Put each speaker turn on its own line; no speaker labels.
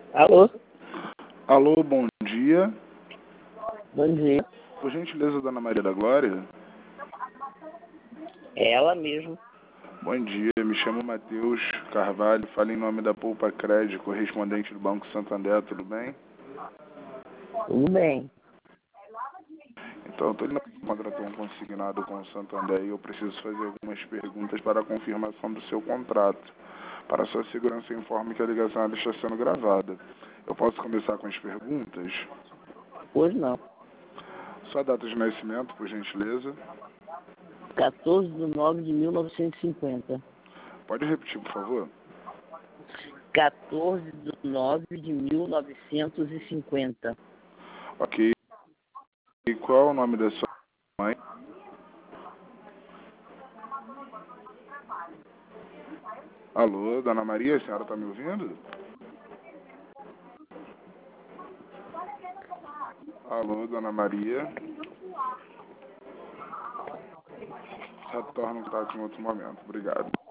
Alô?
Alô, bom dia.
Bom dia.
Por gentileza, Dona Maria da Glória?
É ela mesmo.
Bom dia, me chamo Matheus Carvalho, falo em nome da Poupa Crédito, correspondente do Banco Santander, tudo bem?
Tudo bem.
Então, eu estou indo contratar um consignado com o Santander e eu preciso fazer algumas perguntas para a confirmação do seu contrato. Para sua segurança, informe que a ligação está sendo gravada. Eu posso começar com as perguntas?
Hoje não.
Sua data de nascimento, por gentileza.
14/9/1950.
Pode repetir, por favor?
14/9/1950.
Ok. E qual é o nome da sua mãe? Alô, Dona Maria, a senhora está me ouvindo? Alô, Dona Maria. Retorno o contato em outro momento. Obrigado.